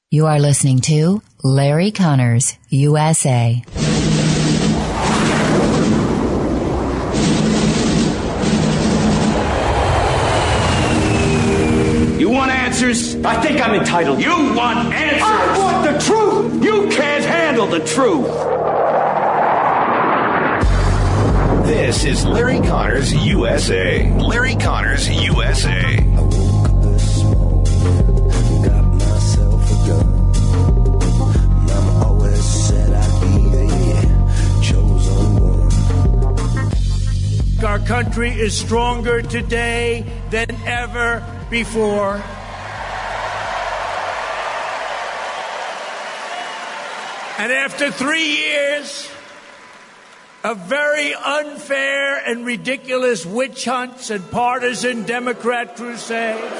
You are listening to Larry Connors, USA. You want answers? I think I'm entitled. You want answers? I want the truth! You can't handle the truth. This is Larry Connors, USA. Larry Connors, USA. I woke up this morning, got myself a gun. Mama always said I'd be the chosen one. Our country is stronger today than ever before. And after 3 years of very unfair and ridiculous witch hunts and partisan Democrat crusades,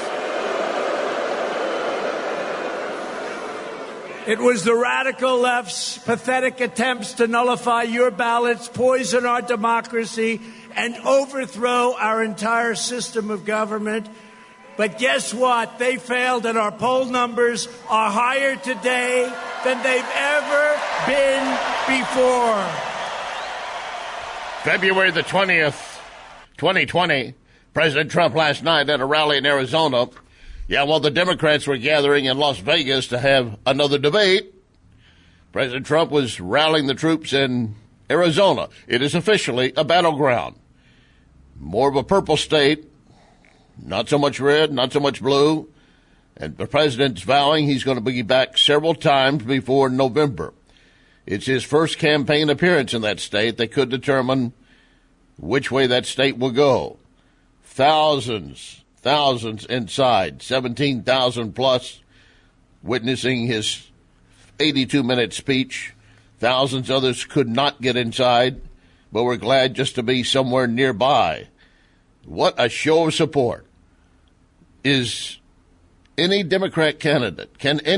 it was the radical left's pathetic attempts to nullify your ballots, poison our democracy, and overthrow our entire system of government. But guess what? They failed, and our poll numbers are higher today than they've ever been before. February the 20th, 2020, President Trump last night at a rally in Arizona. Yeah, while the Democrats were gathering in Las Vegas to have another debate, President Trump was rallying the troops in Arizona. It is officially a battleground. More of a purple state, not so much red, not so much blue. And the president's vowing he's going to be back several times before November. It's his first campaign appearance in that state that could determine which way that state will go. Thousands inside, 17,000 plus witnessing his 82-minute speech. Thousands others could not get inside, but were glad just to be somewhere nearby. What a show of support. Can any Democrat candidate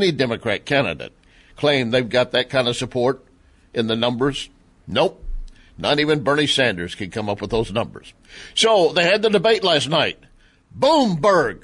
claim they've got that kind of support in the numbers? Nope. Not even Bernie Sanders can come up with those numbers. So they had the debate last night. Boomberg.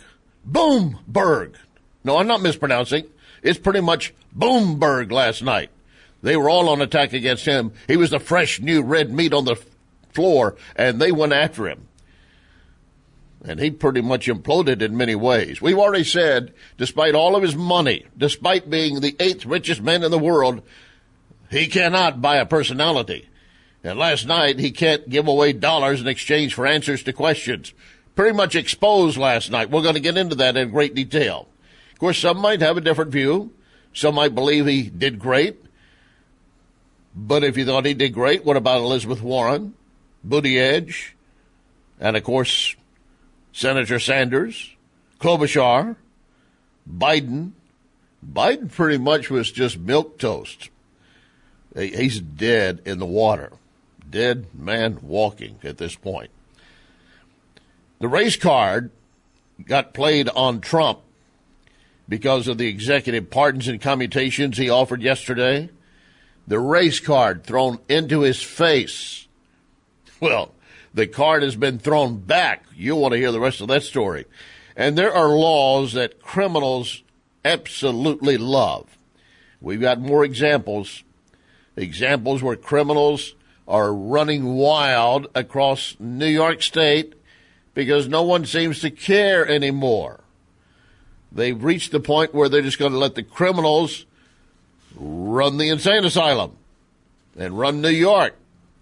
No, I'm not mispronouncing. It's pretty much Boomberg last night. They were all on attack against him. He was the fresh, new red meat on the floor, and they went after him. And he pretty much imploded in many ways. We've already said, despite all of his money, despite being the 8th richest man in the world, he cannot buy a personality. And last night, he can't give away dollars in exchange for answers to questions. Pretty much exposed last night. We're going to get into that in great detail. Of course, some might have a different view. Some might believe he did great. But if you thought he did great, what about Elizabeth Warren, Buttigieg, and, of course, Senator Sanders, Klobuchar, Biden? Biden pretty much was just milquetoast. He's dead in the water. Dead man walking at this point. The race card got played on Trump because of the executive pardons and commutations he offered yesterday. The race card thrown into his face. Well, the card has been thrown back. You'll want to hear the rest of that story. And there are laws that criminals absolutely love. We've got more examples where criminals are running wild across New York State because no one seems to care anymore. They've reached the point where they're just going to let the criminals run the insane asylum and run New York.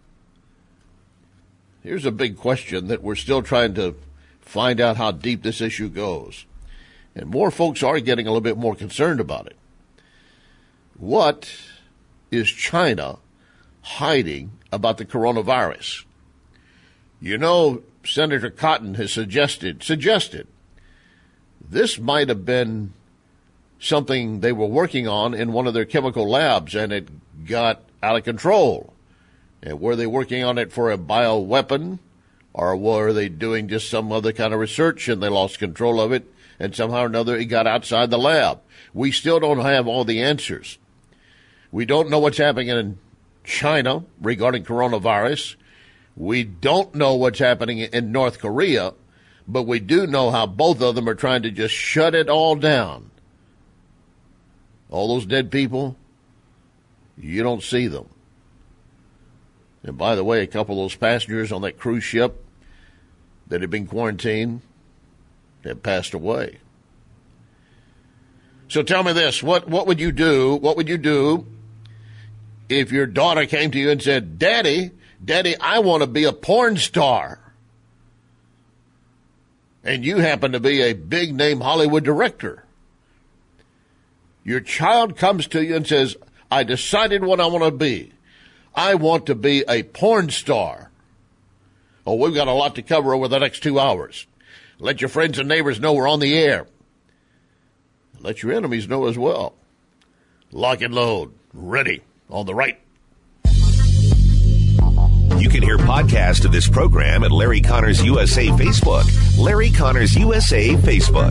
Here's a big question that we're still trying to find out how deep this issue goes. And more folks are getting a little bit more concerned about it. What is China hiding about the coronavirus? You know, Senator Cotton has suggested this might have been something they were working on in one of their chemical labs, and it got out of control. And were they working on it for a bioweapon, or were they doing just some other kind of research and they lost control of it, and somehow or another it got outside the lab? We still don't have all the answers. We don't know what's happening in China regarding coronavirus. We don't know what's happening in North Korea, but we do know how both of them are trying to just shut it all down. All those dead people, you don't see them. And by the way, a couple of those passengers on that cruise ship that had been quarantined have passed away. So tell me this, what would you do? What would you do if your daughter came to you and said, Daddy, I want to be a porn star? And you happen to be a big-name Hollywood director. Your child comes to you and says, I decided what I want to be. I want to be a porn star. Oh, we've got a lot to cover over the next 2 hours. Let your friends and neighbors know we're on the air. Let your enemies know as well. Lock and load. Ready. On the right. You can hear podcasts of this program at Larry Connors USA Facebook. Larry Connors USA Facebook.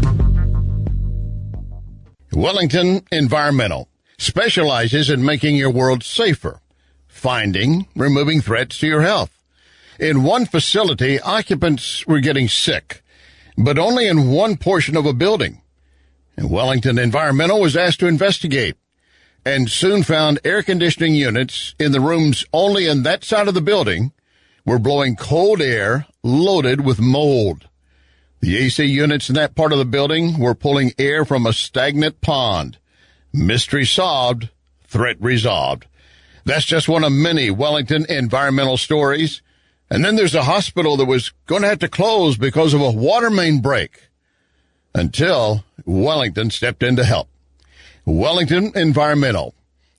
Wellington Environmental specializes in making your world safer, finding, removing threats to your health. In one facility, occupants were getting sick, but only in one portion of a building. And Wellington Environmental was asked to investigate and soon found air conditioning units in the rooms only in that side of the building were blowing cold air loaded with mold. The AC units in that part of the building were pulling air from a stagnant pond. Mystery solved, threat resolved. That's just one of many Wellington environmental stories. And then there's a hospital that was going to have to close because of a water main break until Wellington stepped in to help. Wellington Environmental,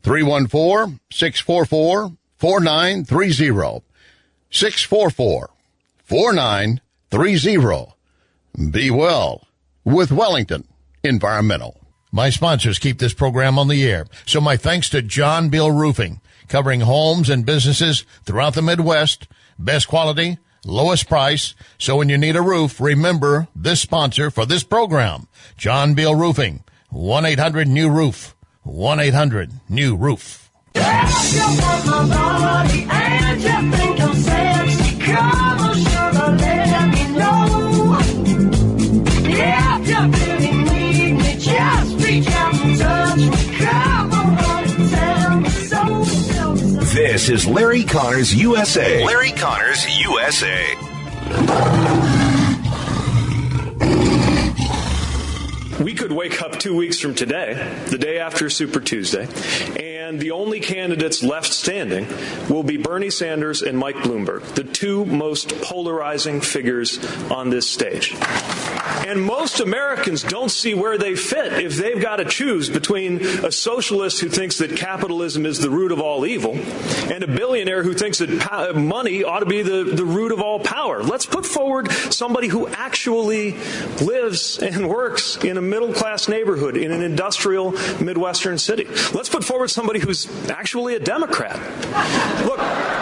314-644-4930, 644-4930. Be well with Wellington Environmental. My sponsors keep this program on the air, so my thanks to John Bill Roofing, covering homes and businesses throughout the Midwest. Best quality, lowest price. So when you need a roof, remember this sponsor for this program, John Bill Roofing, 1-800-NEW-ROOF, 1-800-NEW-ROOF. This is Larry Connors USA. Larry Connors USA. We could wake up 2 weeks from today, the day after Super Tuesday, and the only candidates left standing will be Bernie Sanders and Mike Bloomberg, the two most polarizing figures on this stage. And most Americans don't see where they fit if they've got to choose between a socialist who thinks that capitalism is the root of all evil and a billionaire who thinks that money ought to be the root of all power. Let's put forward somebody who actually lives and works in a middle-class neighborhood in an industrial Midwestern city. Let's put forward somebody who's actually a Democrat. Look.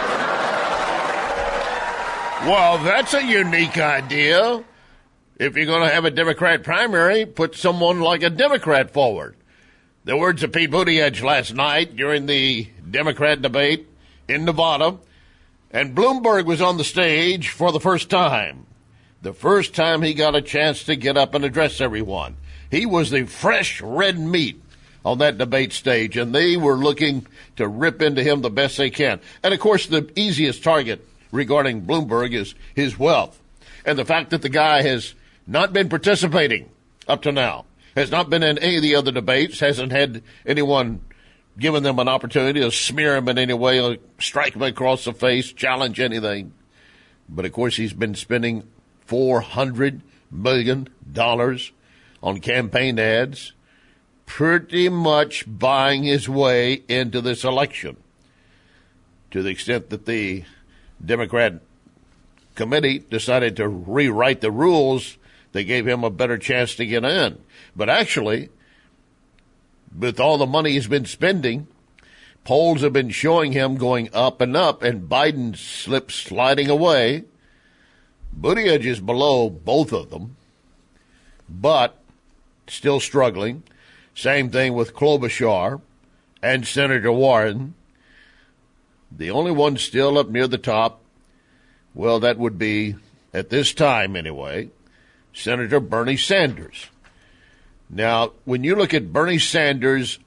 Well, that's a unique idea. If you're going to have a Democrat primary, put someone like a Democrat forward. The words of Pete Buttigieg last night during the Democrat debate in Nevada, and Bloomberg was on the stage for the first time. The first time he got a chance to get up and address everyone. He was the fresh red meat on that debate stage, and they were looking to rip into him the best they can. And, of course, the easiest target regarding Bloomberg is his wealth. And the fact that the guy has not been participating up to now, has not been in any of the other debates, hasn't had anyone giving them an opportunity to smear him in any way, or strike him across the face, challenge anything. But, of course, he's been spending $400 million on campaign ads, pretty much buying his way into this election, to the extent that the Democrat committee decided to rewrite the rules. They gave him a better chance to get in. But actually, with all the money he's been spending, polls have been showing him going up and up, and Biden sliding away. Buttigieg is below both of them, but still struggling. Same thing with Klobuchar and Senator Warren. The only one still up near the top, well, that would be, at this time anyway, Senator Bernie Sanders. Now, when you look at Bernie Sanders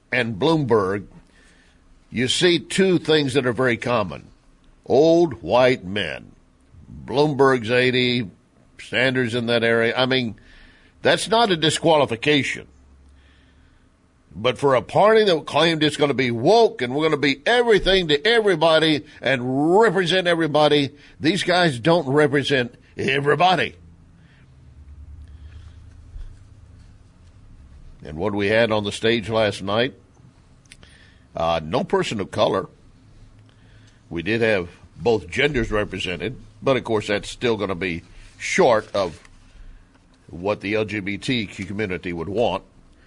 and Bloomberg, you see two things that are very common. Old white men. Bloomberg's 80, Sanders in that area. I mean, that's not a disqualification. But for a party that claimed it's going to be woke and we're going to be everything to everybody and represent everybody, these guys don't represent everybody. And what we had on the stage last night, no person of color. We did have both genders represented, but of course that's still going to be short of what the LGBT community would want.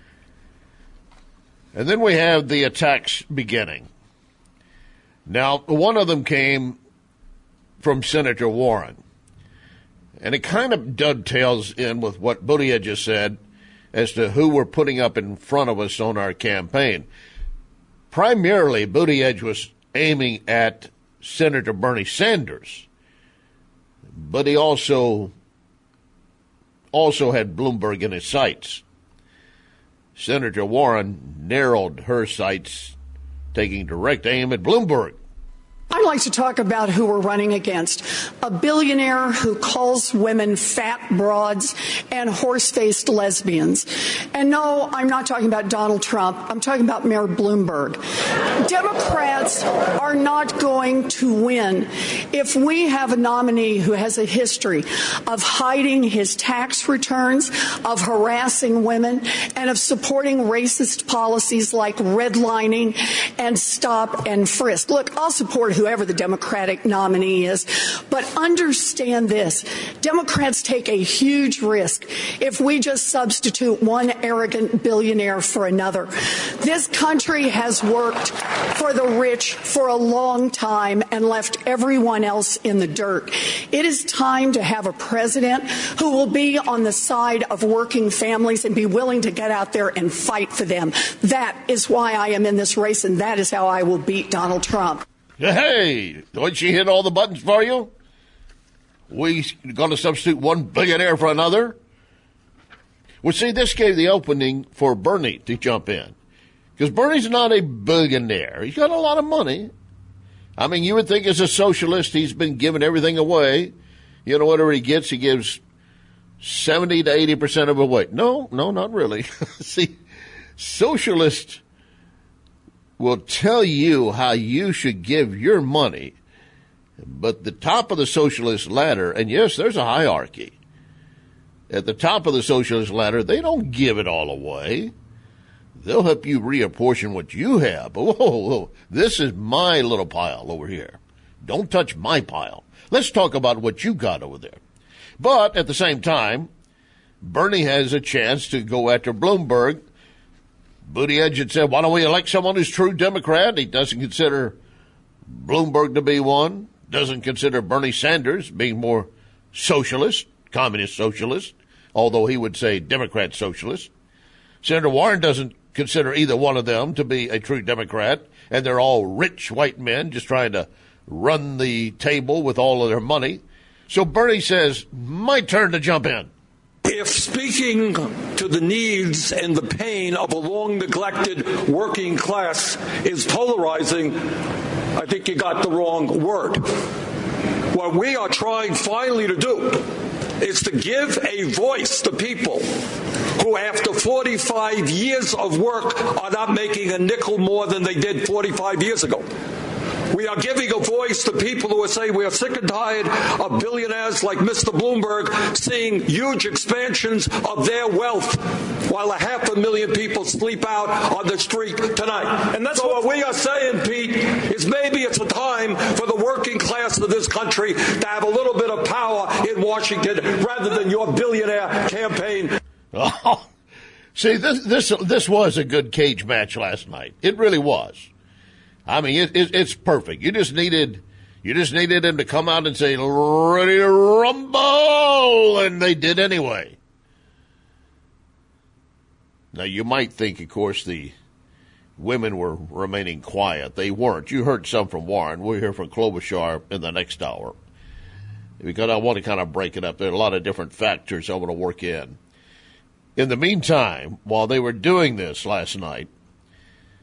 And then we have the attacks beginning. Now, one of them came from Senator Warren, and it kind of dovetails in with what Buttigieg just said as to who we're putting up in front of us on our campaign. Primarily, Buttigieg was aiming at Senator Bernie Sanders, but he also had Bloomberg in his sights. Senator Warren narrowed her sights, taking direct aim at Bloomberg. I'd like to talk about who we're running against. A billionaire who calls women fat broads and horse-faced lesbians. And no, I'm not talking about Donald Trump. I'm talking about Mayor Bloomberg. Democrats are not going to win if we have a nominee who has a history of hiding his tax returns, of harassing women, and of supporting racist policies like redlining and stop and frisk. Look, I'll support whoever the Democratic nominee is, but understand this. Democrats take a huge risk if we just substitute one arrogant billionaire for another. This country has worked for the rich for a long time and left everyone else in the dirt. It is time to have a president who will be on the side of working families and be willing to get out there and fight for them. That is why I am in this race, and that is how I will beat Donald Trump. Hey, don't she hit all the buttons for you? We going to substitute one billionaire for another? Well, see, this gave the opening for Bernie to jump in. Because Bernie's not a billionaire. He's got a lot of money. I mean, you would think as a socialist, he's been giving everything away. You know, whatever he gets, he gives 70 to 80% of it away. No, not really. See, socialists will tell you how you should give your money, but the top of the socialist ladder, and yes, there's a hierarchy. At the top of the socialist ladder, they don't give it all away. They'll help you reapportion what you have. Whoa, this is my little pile over here. Don't touch my pile. Let's talk about what you got over there. But at the same time, Bernie has a chance to go after Bloomberg. Buttigieg had said, why don't we elect someone who's true Democrat? He doesn't consider Bloomberg to be one, doesn't consider Bernie Sanders being more socialist, communist socialist, although he would say Democrat socialist. Senator Warren doesn't consider either one of them to be a true Democrat, and they're all rich white men just trying to run the table with all of their money. So Bernie says, my turn to jump in. If speaking to the needs and the pain of a long-neglected working class is polarizing, I think you got the wrong word. What we are trying finally to do is to give a voice to people who, after 45 years of work, are not making a nickel more than they did 45 years ago. We are giving a voice to people who are saying we are sick and tired of billionaires like Mr. Bloomberg seeing huge expansions of their wealth while 500,000 people sleep out on the street tonight. And that's so what we are saying, Pete, is maybe it's a time for the working class of this country to have a little bit of power in Washington rather than your billionaire campaign. Oh, see, this was a good cage match last night. It really was. I mean, it's perfect. You just needed him to come out and say, ready to rumble, and they did anyway. Now, you might think, of course, the women were remaining quiet. They weren't. You heard some from Warren. We'll hear from Klobuchar in the next hour, because I want to kind of break it up. There are a lot of different factors I want to work in. In the meantime, while they were doing this last night,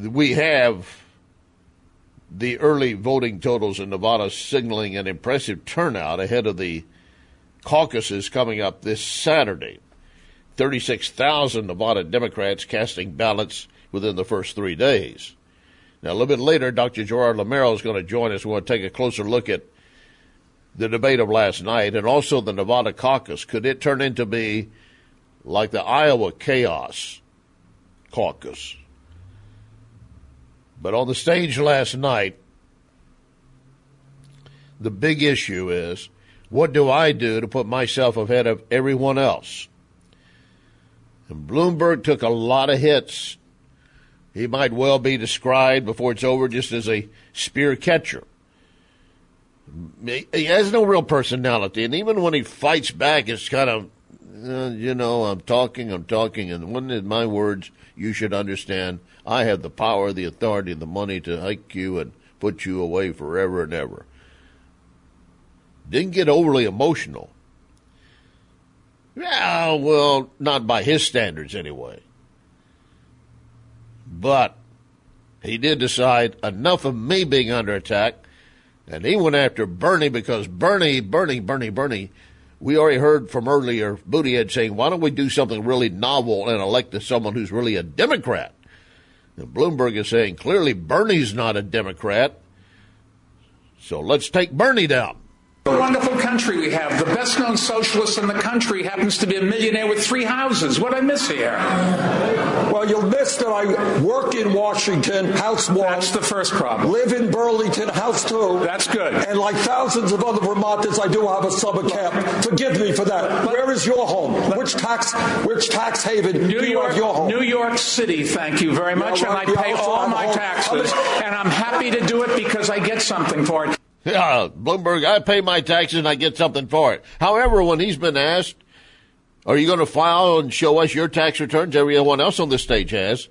we have the early voting totals in Nevada signaling an impressive turnout ahead of the caucuses coming up this Saturday. 36,000 Nevada Democrats casting ballots within the first 3 days. Now, a little bit later, Dr. Gerard Lamero is going to join us. We're going to take a closer look at the debate of last night and also the Nevada caucus. Could it turn into be like the Iowa chaos caucus? But on the stage last night, the big issue is, what do I do to put myself ahead of everyone else? And Bloomberg took a lot of hits. He might well be described before it's over just as a spear catcher. He has no real personality, and even when he fights back, it's kind of, I'm talking, and one of my words, you should understand, I have the power, the authority, and the money to hike you and put you away forever and ever. Didn't get overly emotional. Yeah, well, not by his standards anyway. But he did decide enough of me being under attack, and he went after Bernie because Bernie, we already heard from earlier Buttigieg saying, why don't we do something really novel and elect someone who's really a Democrat? And Bloomberg is saying, clearly Bernie's not a Democrat, so let's take Bernie down. A wonderful country we have. The best-known socialist in the country happens to be a millionaire with 3 houses. What I miss here? Well, you'll miss that I work in Washington, house 1. That's the first problem. Live in Burlington, house 2. That's good. And like thousands of other Vermonters, I do have a summer camp. Forgive me for that. Where is your home? Which tax haven do you have your home? New York City, thank you very much. Yeah, right. And I pay all my taxes. And I'm happy to do it because I get something for it. Yeah, Bloomberg, I pay my taxes and I get something for it. However, when he's been asked, are you going to file and show us your tax returns? Everyone else on this stage has.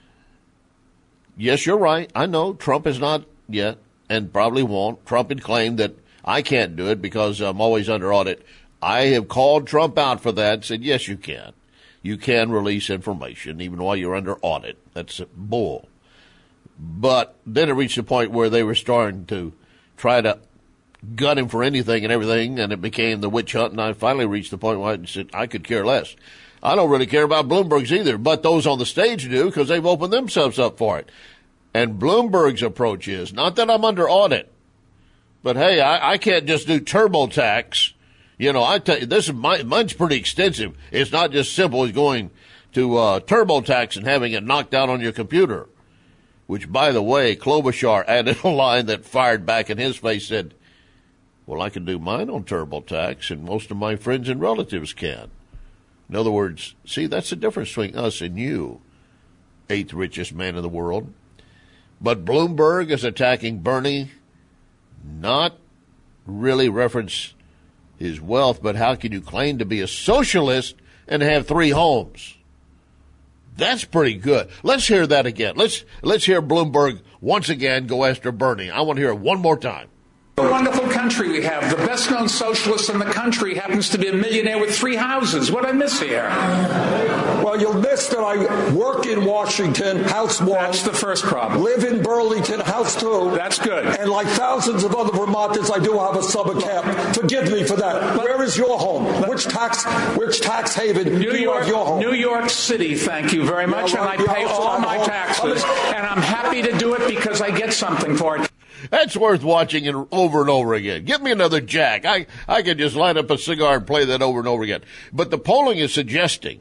Yes, you're right. I know Trump has not yet and probably won't. Trump had claimed that I can't do it because I'm always under audit. I have called Trump out for that and said, yes, you can. You can release information even while you're under audit. That's bull. But then it reached a point where they were starting to try to gut him for anything and everything, and it became the witch hunt, and I finally reached the point where I said I could care less. I don't really care about Bloomberg's either, but those on the stage do because they've opened themselves up for it. And Bloomberg's approach is, not that I'm under audit, but hey, I can't just do TurboTax. I tell you, mine's pretty extensive. It's not just simple as going to TurboTax and having it knocked out on your computer. Which, by the way, Klobuchar added a line that fired back in his face, said, well, I can do mine on TurboTax, and most of my friends and relatives can. In other words, see, that's the difference between us and you, 8th richest man in the world. But Bloomberg is attacking Bernie, not really reference his wealth, but how can you claim to be a socialist and have 3 homes? That's pretty good. Let's hear that again. Let's hear Bloomberg once again go after Bernie. I want to hear it one more time. A wonderful country we have. The best-known socialist in the country happens to be a millionaire with 3 houses. What I miss here? Well, you'll miss that I work in Washington, house 1. That's the first problem. Live in Burlington, house 2. That's good. And like thousands of other Vermonters, I do have a summer camp. Forgive me for that. Where is your home? Which tax haven do you have your home? New York City, thank you very much. Yeah, right. And I pay all my taxes. And I'm happy to do it because I get something for it. That's worth watching over and over again. Give me another Jack. I could just light up a cigar and play that over and over again. But the polling is suggesting,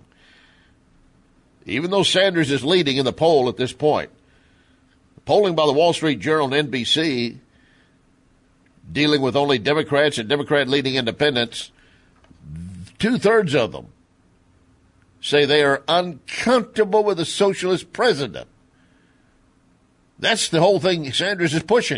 even though Sanders is leading in the poll at this point, polling by the Wall Street Journal and NBC, dealing with only Democrats and Democrat-leading independents, 2/3 of them say they are uncomfortable with a socialist president. That's the whole thing Sanders is pushing.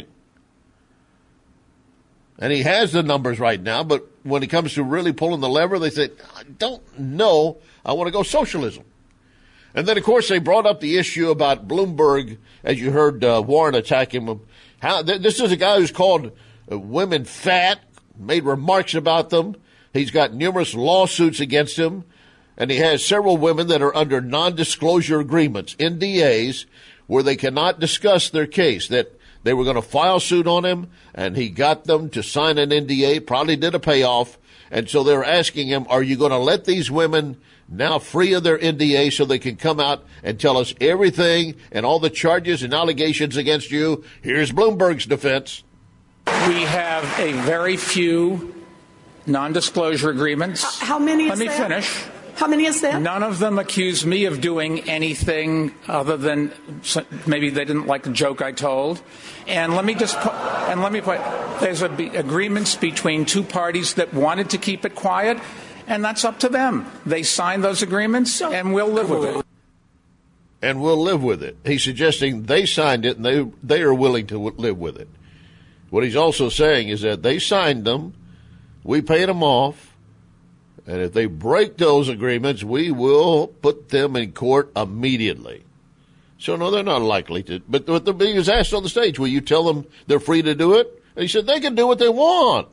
And he has the numbers right now, but when it comes to really pulling the lever, they say, I don't know, I want to go socialism. And then, of course, they brought up the issue about Bloomberg, as you heard Warren attack him. This is a guy who's called women fat, made remarks about them. He's got numerous lawsuits against him, and he has several women that are under non-disclosure agreements, NDAs, where they cannot discuss their case, that they were going to file suit on him, and he got them to sign an NDA, probably did a payoff, and so they're asking him, are you going to let these women now free of their NDA so they can come out and tell us everything and all the charges and allegations against you? Here's Bloomberg's defense. We have a very few non-disclosure agreements. How many is Let me that? finish. How many is that? None of them accuse me of doing anything other than maybe they didn't like the joke I told. And let me put, there's agreements between two parties that wanted to keep it quiet, and that's up to them. They signed those agreements, and we'll live with it. And we'll live with it. He's suggesting they signed it, and they are willing to live with it. What he's also saying is that they signed them, we paid them off, and if they break those agreements, we will put them in court immediately. So, no, they're not likely to. But he was asked on the stage, will you tell them they're free to do it? And he said, they can do what they want.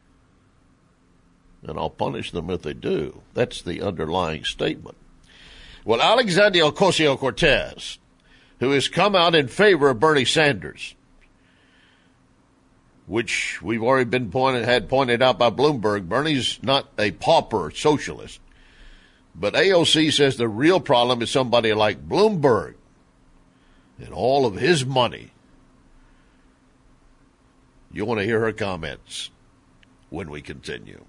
And I'll punish them if they do. That's the underlying statement. Well, Alexandria Ocasio-Cortez, who has come out in favor of Bernie Sanders, which we've already had pointed out by Bloomberg, Bernie's not a pauper socialist. But AOC says the real problem is somebody like Bloomberg and all of his money. You want to hear her comments when we continue.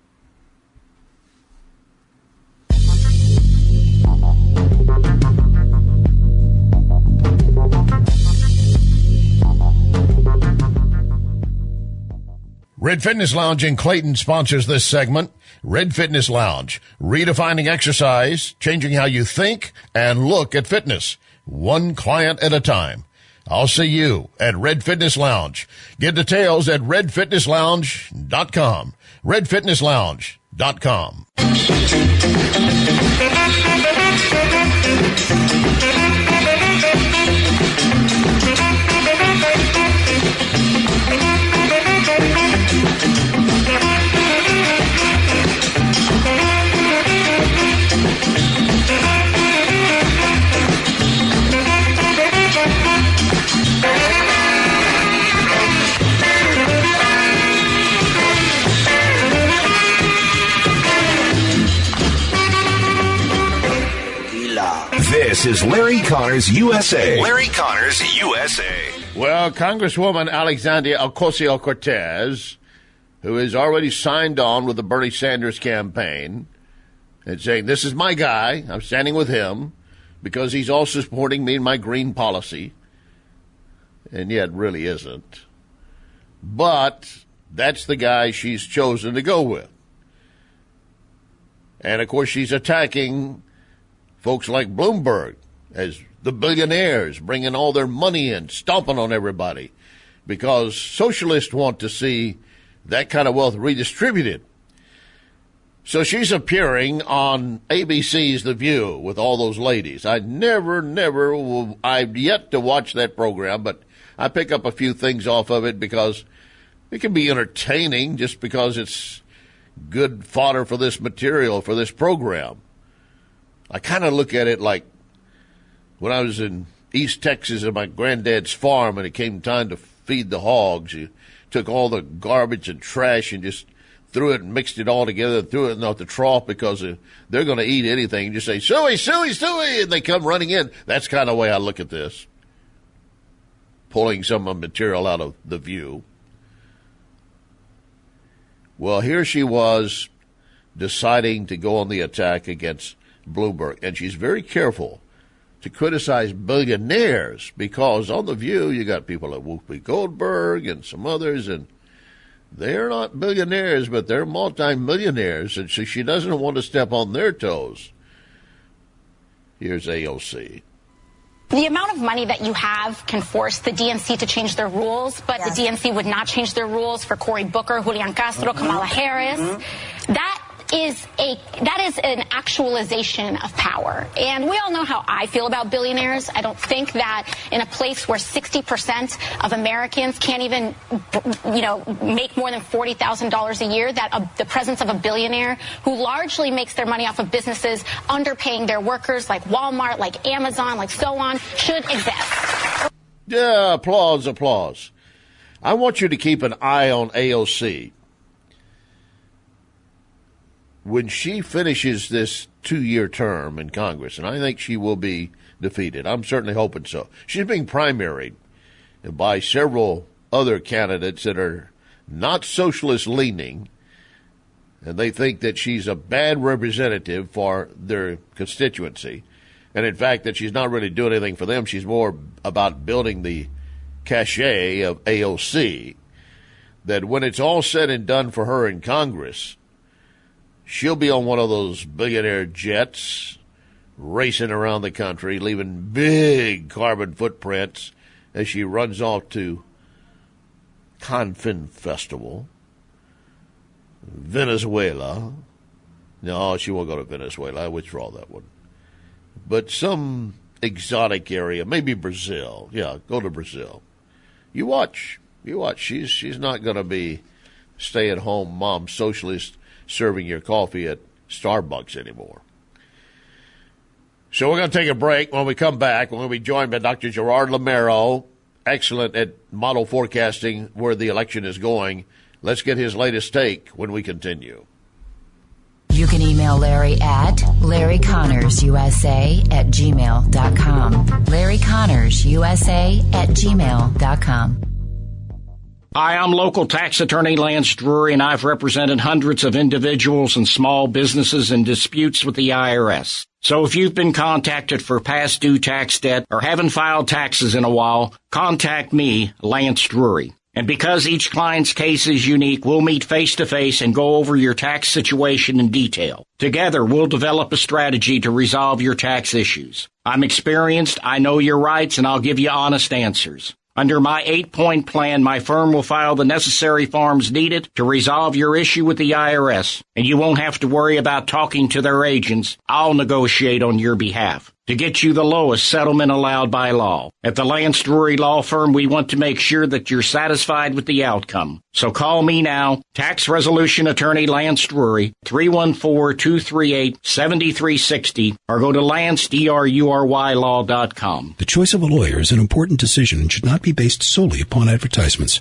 Red Fitness Lounge in Clayton sponsors this segment. Red Fitness Lounge, redefining exercise, changing how you think and look at fitness, one client at a time. I'll see you at Red Fitness Lounge. Get details at redfitnesslounge.com. redfitnesslounge.com. This is Larry Connors USA. Larry Connors USA. Well, Congresswoman Alexandria Ocasio-Cortez, who has already signed on with the Bernie Sanders campaign and saying, this is my guy, I'm standing with him, because he's also supporting me in my green policy, and yet really isn't. But that's the guy she's chosen to go with. And, of course, she's attacking folks like Bloomberg as the billionaires, bringing all their money in, stomping on everybody, because socialists want to see that kind of wealth redistributed. So she's appearing on ABC's The View with all those ladies. I've yet to watch that program, but I pick up a few things off of it because it can be entertaining just because it's good fodder for this material, for this program. I kind of look at it like when I was in East Texas at my granddad's farm and it came time to feed the hogs. You took all the garbage and trash and just threw it and mixed it all together and threw it in the trough because they're going to eat anything. You just say, suey, suey, suey, and they come running in. That's kind of the way I look at this, pulling some of the material out of The View. Well, here she was deciding to go on the attack against Bloomberg, and she's very careful to criticize billionaires because on The View you got people like Whoopi Goldberg and some others, and they're not billionaires, but they're multimillionaires, and so she doesn't want to step on their toes. Here's AOC. The amount of money that you have can force the DNC to change their rules, but the DNC would not change their rules for Cory Booker, Julian Castro, Kamala Harris. That is an actualization of power. And we all know how I feel about billionaires. I don't think that in a place where 60% of Americans can't even, make more than $40,000 a year, that the presence of a billionaire who largely makes their money off of businesses underpaying their workers, like Walmart, like Amazon, like so on, should exist. Yeah, applause. I want you to keep an eye on AOC. When she finishes this 2-year term in Congress, and I think she will be defeated, I'm certainly hoping so. She's being primaried by several other candidates that are not socialist leaning, and they think that she's a bad representative for their constituency. And in fact, that she's not really doing anything for them. She's more about building the cachet of AOC, that when it's all said and done for her in Congress, she'll be on one of those billionaire jets racing around the country, leaving big carbon footprints as she runs off to Cannes Festival, Venezuela. No, she won't go to Venezuela. I withdraw that one. But some exotic area, maybe Brazil. Yeah, go to Brazil. You watch. She's not going to be stay-at-home mom socialist serving your coffee at Starbucks anymore. So we're going to take a break. When we come back, we're going to be joined by Dr. Gerard Lameiro, excellent at model forecasting where the election is going. Let's get his latest take when we continue. You can email Larry at LarryConnorsUSA@gmail.com. LarryConnorsUSA@gmail.com. Hi, I'm local tax attorney Lance Drury, and I've represented hundreds of individuals and small businesses in disputes with the IRS. So if you've been contacted for past due tax debt or haven't filed taxes in a while, contact me, Lance Drury. And because each client's case is unique, we'll meet face-to-face and go over your tax situation in detail. Together, we'll develop a strategy to resolve your tax issues. I'm experienced, I know your rights, and I'll give you honest answers. Under my 8-point plan, my firm will file the necessary forms needed to resolve your issue with the IRS, and you won't have to worry about talking to their agents. I'll negotiate on your behalf to get you the lowest settlement allowed by law. At the Lance Drury Law Firm, we want to make sure that you're satisfied with the outcome. So call me now, Tax Resolution Attorney Lance Drury, 314-238-7360, or go to LanceDruryLaw.com. The choice of a lawyer is an important decision and should not be based solely upon advertisements.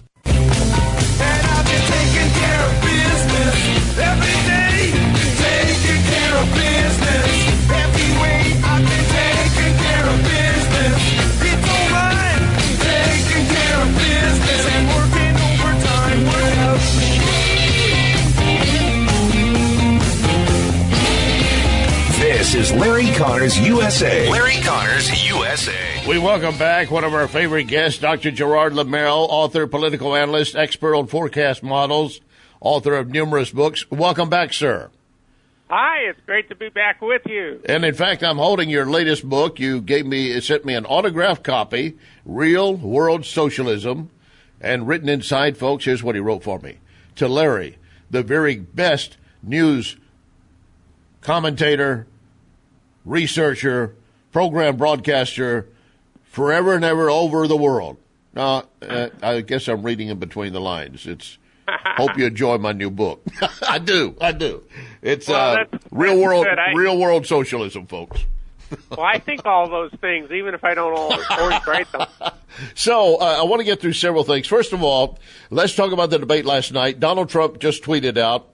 This is Larry Connors USA. Larry Connors USA. We welcome back one of our favorite guests, Dr. Gerard Lameiro, author, political analyst, expert on forecast models, author of numerous books. Welcome back, sir. Hi, it's great to be back with you. And in fact, I'm holding your latest book. You sent me an autographed copy, Real World Socialism, and written inside, folks, here's what he wrote for me. To Larry, the very best news commentator, researcher, program broadcaster, forever and ever over the world. Now, I guess I'm reading in between the lines. Hope you enjoy my new book. I do. It's real world socialism, folks. Well, I think all those things, even if I don't always write them. So I want to get through several things. First of all, let's talk about the debate last night. Donald Trump just tweeted out,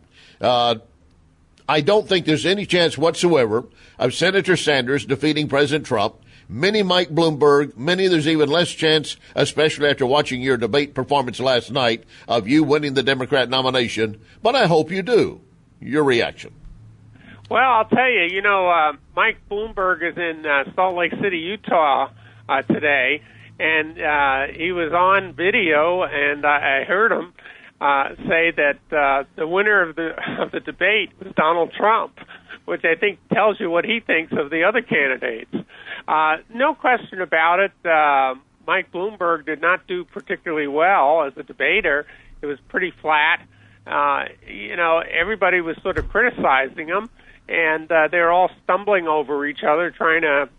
I don't think there's any chance whatsoever of Senator Sanders defeating President Trump. Many Mike Bloomberg, there's even less chance, especially after watching your debate performance last night, of you winning the Democrat nomination. But I hope you do. Your reaction? Well, I'll tell you, Mike Bloomberg is in Salt Lake City, Utah today, and he was on video, and I heard him say that the winner of the debate was Donald Trump, which I think tells you what he thinks of the other candidates. No question about it. Mike Bloomberg did not do particularly well as a debater. It was pretty flat. everybody was sort of criticizing him, and they're all stumbling over each other, trying to,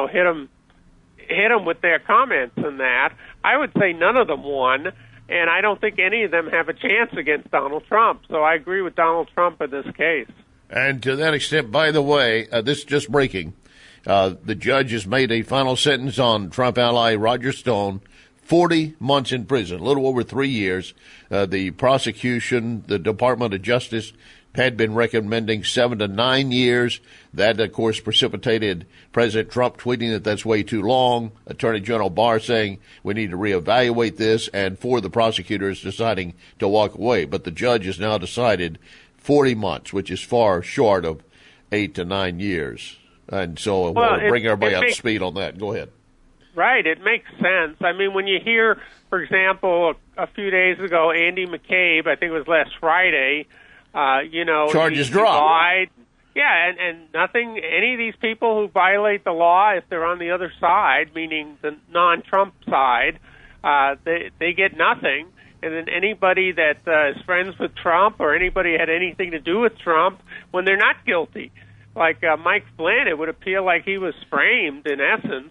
hit them with their comments and that. I would say none of them won, and I don't think any of them have a chance against Donald Trump. So I agree with Donald Trump in this case. And to that extent, by the way, this is just breaking. The judge has made a final sentence on Trump ally Roger Stone, 40 months in prison, a little over 3 years. The prosecution, the Department of Justice, had been recommending 7 to 9 years. That, of course, precipitated President Trump tweeting that that's way too long. Attorney General Barr saying we need to reevaluate this, and for the prosecutors deciding to walk away. But the judge has now decided 40 months, which is far short of 8 to 9 years. And so we'll bring everybody up to speed on that. Go ahead. Right, it makes sense. I mean, when you hear, for example, a few days ago, Andy McCabe, I think it was last Friday, charges dropped. Lied. Yeah, and nothing, any of these people who violate the law, if they're on the other side, meaning the non-Trump side, they get nothing. And then anybody that is friends with Trump or anybody had anything to do with Trump, when they're not guilty, like Mike Flynn, it would appear like he was framed in essence.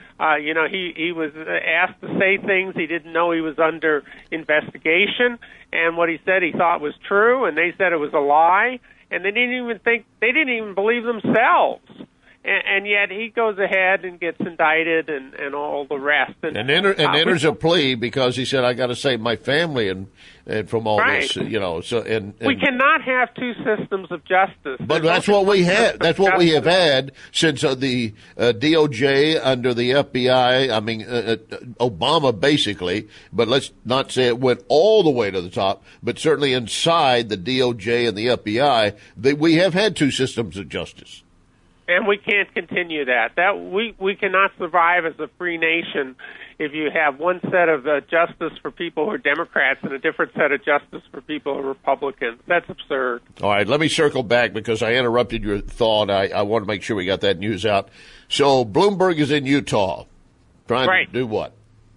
He was asked to say things he didn't know he was under investigation, and what he said he thought was true, and they said it was a lie, and they didn't even believe themselves. And yet he goes ahead and gets indicted and all the rest. And enters a plea because he said, I got to save my family and from all this, So we cannot have two systems of justice. But that's what we have. That's what we have had since the DOJ under the FBI. I mean, Obama basically. But let's not say it went all the way to the top. But certainly inside the DOJ and the FBI, we have had two systems of justice. And we can't continue that. We cannot survive as a free nation if you have one set of justice for people who are Democrats and a different set of justice for people who are Republicans. That's absurd. All right, let me circle back because I interrupted your thought. I want to make sure we got that news out. So Bloomberg is in Utah trying to do what?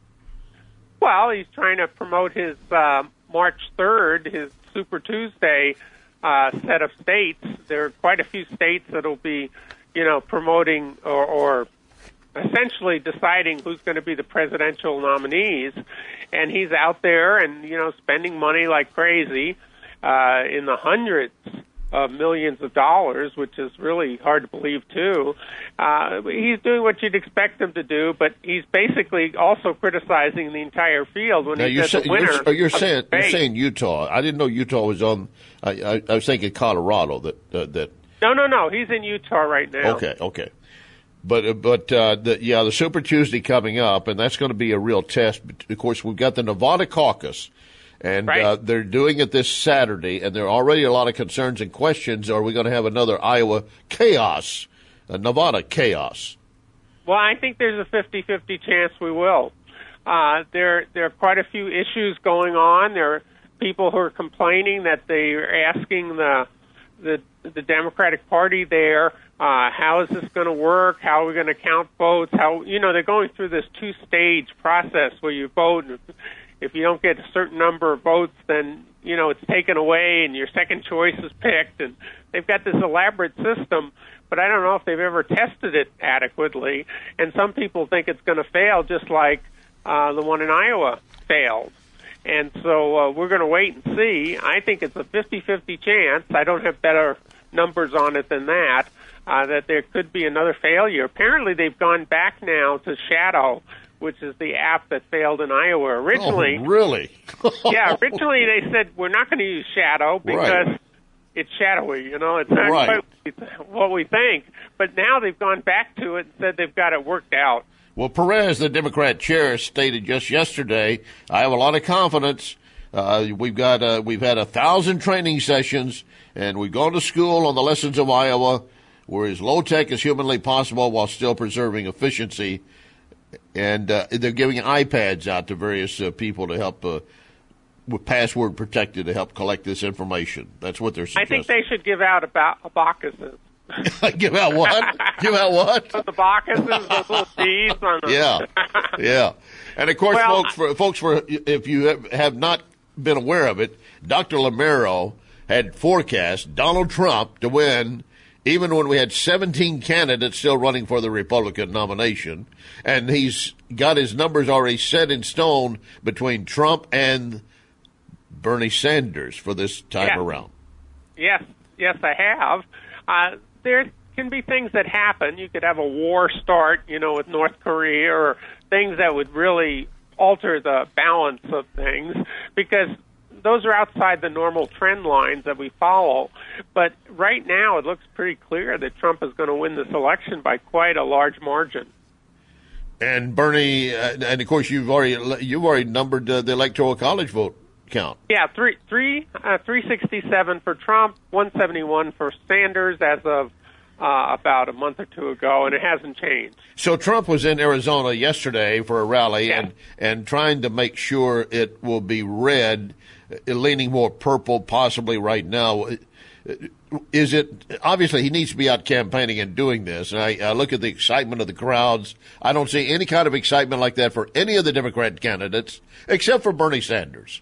Well, he's trying to promote his March 3rd, his Super Tuesday set of states. There are quite a few states that will be promoting or essentially deciding who's going to be the presidential nominees. And he's out there and, spending money like crazy in the hundreds of millions of dollars, which is really hard to believe, too. He's doing what you'd expect him to do, but he's basically also criticizing the entire field when he says the winner. You're saying Utah. I didn't know Utah was on. I was thinking Colorado. That. No. He's in Utah right now. Okay. But the Super Tuesday coming up, and that's going to be a real test. Of course, we've got the Nevada caucus, and they're doing it this Saturday, and there are already a lot of concerns and questions. Are we going to have another Iowa chaos, a Nevada chaos? Well, I think there's a 50-50 chance we will. There are quite a few issues going on. There are people who are complaining that they are asking the Democratic Party there, how is this going to work? How are we going to count votes? They're going through this two-stage process where you vote, and if you don't get a certain number of votes, then, it's taken away and your second choice is picked. And they've got this elaborate system, but I don't know if they've ever tested it adequately. And some people think it's going to fail just like the one in Iowa failed. And so we're going to wait and see. I think it's a 50-50 chance. I don't have better numbers on it than that there could be another failure. Apparently, they've gone back now to Shadow, which is the app that failed in Iowa. Originally, really? Originally they said we're not going to use Shadow because it's shadowy. It's not quite what we think. But now they've gone back to it and said they've got it worked out. Well, Perez, the Democrat chair, stated just yesterday, I have a lot of confidence. We've had 1,000 training sessions, and we've gone to school on the lessons of Iowa. We're as low-tech as humanly possible while still preserving efficiency. And they're giving iPads out to various people to help, with password protected, to help collect this information. That's what they're suggesting. I think they should give out abacuses. Give out what? Give out what? The abacuses, those little D's on them. Yeah. And of course, folks, if you have not been aware of it, Dr. Lamero had forecast Donald Trump to win even when we had 17 candidates still running for the Republican nomination. And he's got his numbers already set in stone between Trump and Bernie Sanders for this time around. Yes, I have. There can be things that happen. You could have a war start, with North Korea, or things that would really alter the balance of things, because those are outside the normal trend lines that we follow. But right now, it looks pretty clear that Trump is going to win this election by quite a large margin. And Bernie, and of course, you've already numbered the Electoral College vote count. Yeah, 367 for Trump, 171 for Sanders as of about a month or two ago, and it hasn't changed. So Trump was in Arizona yesterday for a rally and trying to make sure it will be red, leaning more purple possibly right now. Is it obviously he needs to be out campaigning and doing this? And I look at the excitement of the crowds. I don't see any kind of excitement like that for any of the Democrat candidates except for Bernie Sanders.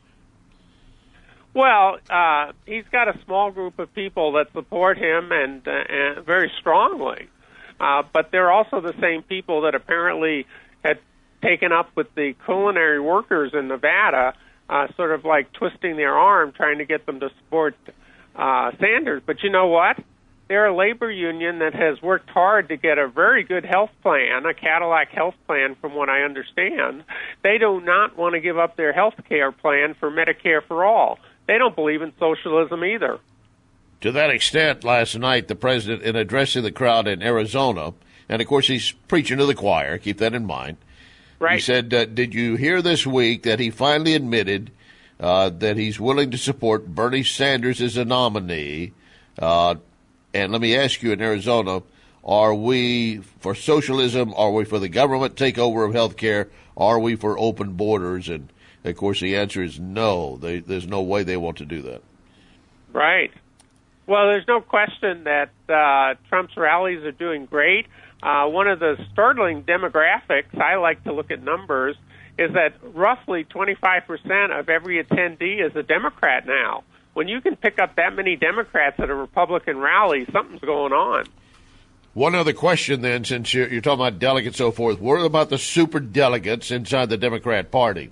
Well, he's got a small group of people that support him and very strongly. But they're also the same people that apparently had taken up with the culinary workers in Nevada, sort of like twisting their arm, trying to get them to support Sanders. But you know what? They're a labor union that has worked hard to get a very good health plan, a Cadillac health plan, from what I understand. They do not want to give up their health care plan for Medicare for all. They don't believe in socialism either. To that extent, last night, the president, in addressing the crowd in Arizona, and of course he's preaching to the choir, keep that in mind. Right. He said, did you hear this week that he finally admitted that he's willing to support Bernie Sanders as a nominee? And let me ask you, in Arizona, are we for socialism? Are we for the government takeover of health care? Are we for open borders? And of course, the answer is no. There's no way they want to do that. Right. Well, there's no question that Trump's rallies are doing great. One of the startling demographics, I like to look at numbers, is that roughly 25% of every attendee is a Democrat now. When you can pick up that many Democrats at a Republican rally, something's going on. One other question, then, since you're talking about delegates and so forth. What about the super delegates inside the Democrat Party?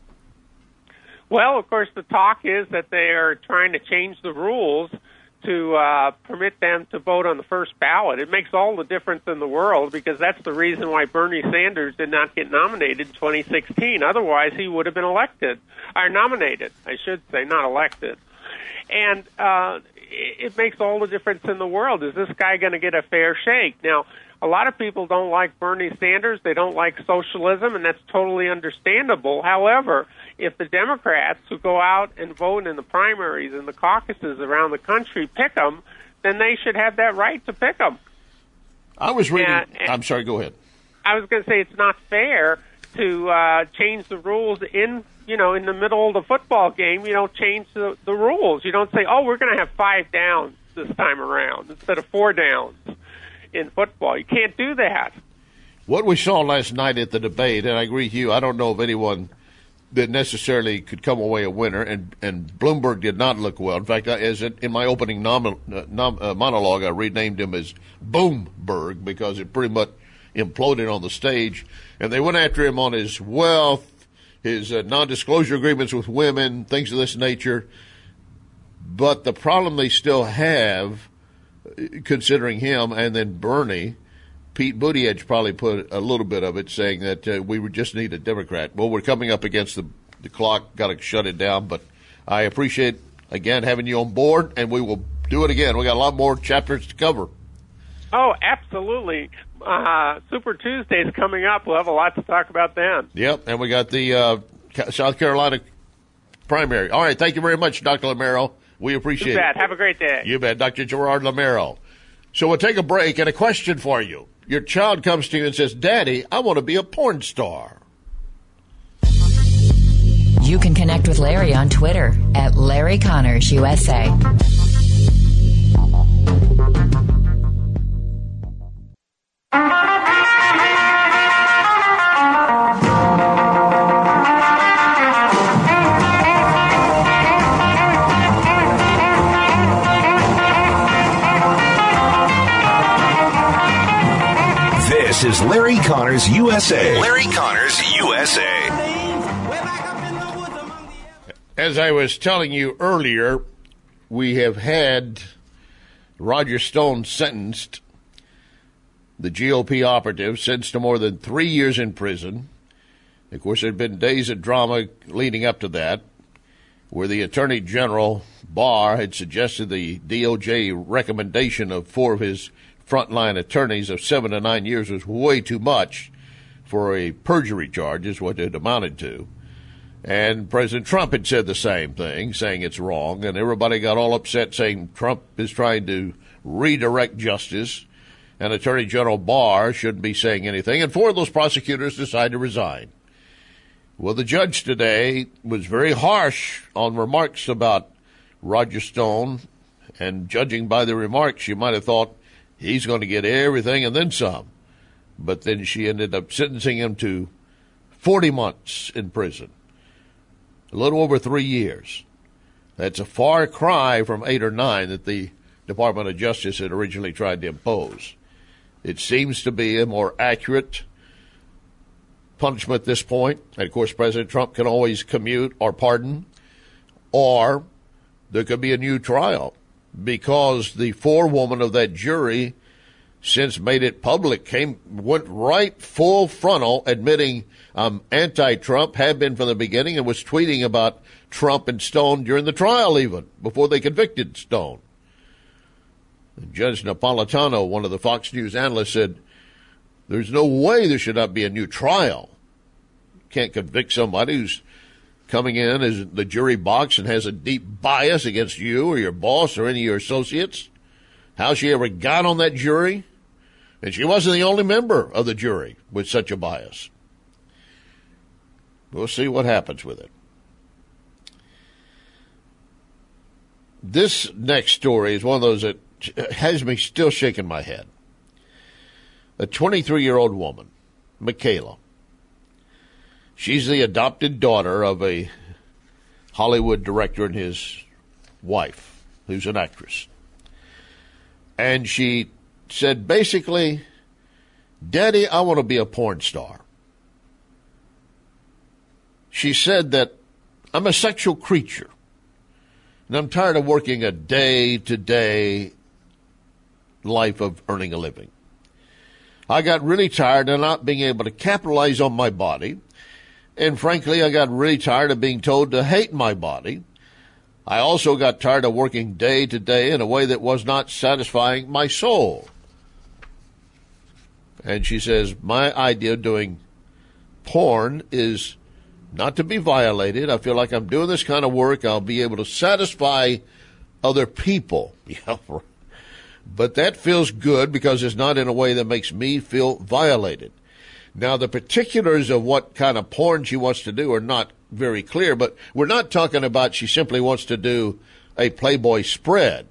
Well, of course, the talk is that they are trying to change the rules to permit them to vote on the first ballot. It makes all the difference in the world, because that's the reason why Bernie Sanders did not get nominated in 2016. Otherwise, he would have been elected, or nominated, I should say, not elected. And it makes all the difference in the world. Is this guy going to get a fair shake? Now, a lot of people don't like Bernie Sanders. They don't like socialism, and that's totally understandable. However, if the Democrats who go out and vote in the primaries and the caucuses around the country pick them, then they should have that right to pick them. I was reading. I'm sorry, go ahead. I was going to say it's not fair to change the rules in the middle of the football game. You don't change the rules. You don't say, we're going to have 5 downs this time around instead of 4 downs in football. You can't do that. What we saw last night at the debate, and I agree with you, I don't know of anyone that necessarily could come away a winner, and Bloomberg did not look well. In fact, as in my opening monologue, I renamed him as Boomberg because it pretty much imploded on the stage, and they went after him on his wealth, his non-disclosure agreements with women, things of this nature. But the problem they still have, considering him and then Bernie, Pete Buttigieg probably put a little bit of it, saying that we would just need a Democrat. Well, we're coming up against the clock, got to shut it down. But I appreciate, again, having you on board, and we will do it again. We got a lot more chapters to cover. Oh, absolutely. Super Tuesday is coming up. We'll have a lot to talk about then. Yep, and we got the South Carolina primary. All right, thank you very much, Dr. Lamero. We appreciate it. You bet. Have a great day. You bet, Dr. Gerard Lamero. So we'll take a break, and a question for you. Your child comes to you and says, Daddy, I want to be a porn star. You can connect with Larry on Twitter at Larry Connors USA. This is Larry Connors USA. Larry Connors USA. As I was telling you earlier, we have had Roger Stone sentenced, the GOP operative, sentenced to more than 3 years in prison. Of course, there had been days of drama leading up to that, where the Attorney General, Barr, had suggested the DOJ recommendation of 4 of his frontline attorneys of 7 to 9 years was way too much for a perjury charge, is what it amounted to. And President Trump had said the same thing, saying it's wrong, and everybody got all upset saying Trump is trying to redirect justice, and Attorney General Barr shouldn't be saying anything, and 4 of those prosecutors decided to resign. Well, the judge today was very harsh on remarks about Roger Stone, and judging by the remarks, you might have thought he's going to get everything and then some. But then she ended up sentencing him to 40 months in prison, a little over 3 years. That's a far cry from 8 or 9 that the Department of Justice had originally tried to impose. It seems to be a more accurate punishment at this point. And, of course, President Trump can always commute or pardon, or there could be a new trial, because the forewoman of that jury, since made it public, went right full frontal, admitting I'm anti-Trump, have been from the beginning, and was tweeting about Trump and Stone during the trial even, before they convicted Stone. And Judge Napolitano, one of the Fox News analysts, said, there's no way there should not be a new trial. Can't convict somebody who's coming in as the jury box and has a deep bias against you or your boss or any of your associates. How she ever got on that jury? And she wasn't the only member of the jury with such a bias. We'll see what happens with it. This next story is one of those that has me still shaking my head. A 23-year-old woman, Michaela. She's the adopted daughter of a Hollywood director and his wife, who's an actress. And she said, basically, Daddy, I want to be a porn star. She said that I'm a sexual creature, and I'm tired of working a day-to-day life of earning a living. I got really tired of not being able to capitalize on my body, and frankly, I got really tired of being told to hate my body. I also got tired of working day to day in a way that was not satisfying my soul. And she says, my idea of doing porn is not to be violated. I feel like I'm doing this kind of work. I'll be able to satisfy other people. Yeah, but that feels good because it's not in a way that makes me feel violated. Now, the particulars of what kind of porn she wants to do are not very clear, but we're not talking about she simply wants to do a Playboy spread.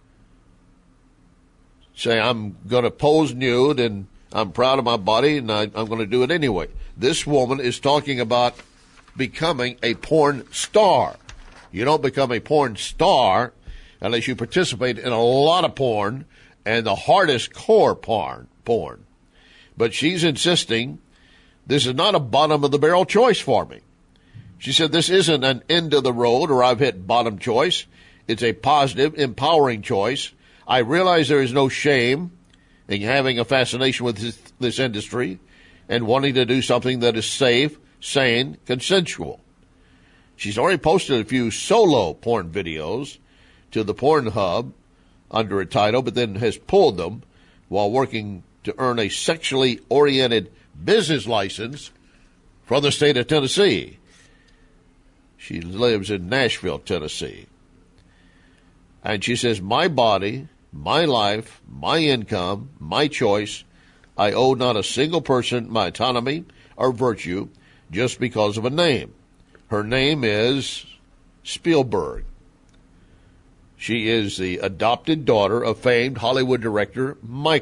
Say, I'm going to pose nude and I'm proud of my body and I'm going to do it anyway. This woman is talking about becoming a porn star. You don't become a porn star unless you participate in a lot of porn and the hardest core porn. But she's insisting this is not a bottom-of-the-barrel choice for me. She said this isn't an end of the road or I've hit bottom choice. It's a positive, empowering choice. I realize there is no shame in having a fascination with this industry and wanting to do something that is safe, sane, consensual. She's already posted a few solo porn videos to the Pornhub under a title, but then has pulled them while working to earn a sexually oriented business license from the state of Tennessee. She lives in Nashville, Tennessee. And she says, my body, my life, my income, my choice, I owe not a single person my autonomy or virtue just because of a name. Her name is Spielberg. She is the adopted daughter of famed Hollywood director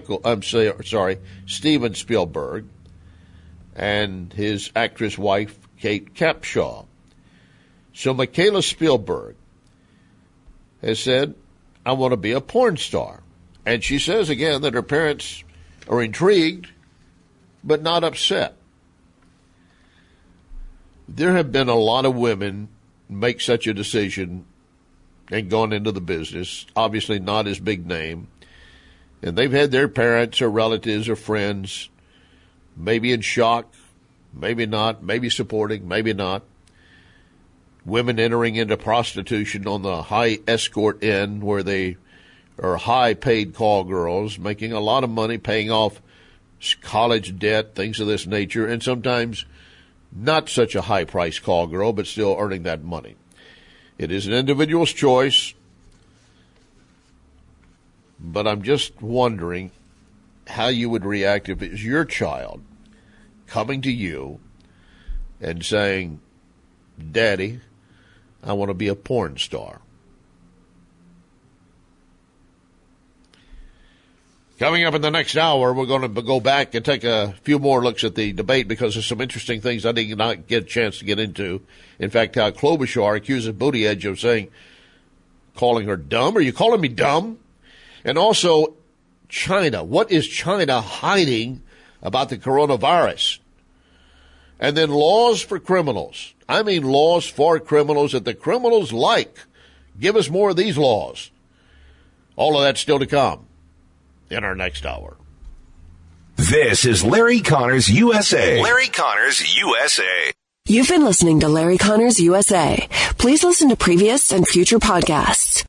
Steven Spielberg and his actress wife, Kate Capshaw. So Michaela Spielberg has said, I want to be a porn star. And she says again that her parents are intrigued but not upset. There have been a lot of women make such a decision and gone into the business, obviously not as big name, and they've had their parents or relatives or friends maybe in shock, maybe not, maybe supporting, maybe not. Women entering into prostitution on the high escort end where they are high-paid call girls, making a lot of money, paying off college debt, things of this nature, and sometimes not such a high-priced call girl, but still earning that money. It is an individual's choice, but I'm just wondering how you would react if it was your child coming to you and saying, Daddy, I want to be a porn star. Coming up in the next hour, we're going to go back and take a few more looks at the debate because there's some interesting things I did not get a chance to get into. In fact, how Klobuchar accuses Buttigieg of calling her dumb. Are you calling me dumb? And also, China. What is China hiding about the coronavirus? And then laws for criminals. I mean laws for criminals that the criminals like. Give us more of these laws. All of that's still to come in our next hour. This is Larry Connors USA. Larry Connors USA. You've been listening to Larry Connors USA. Please listen to previous and future podcasts.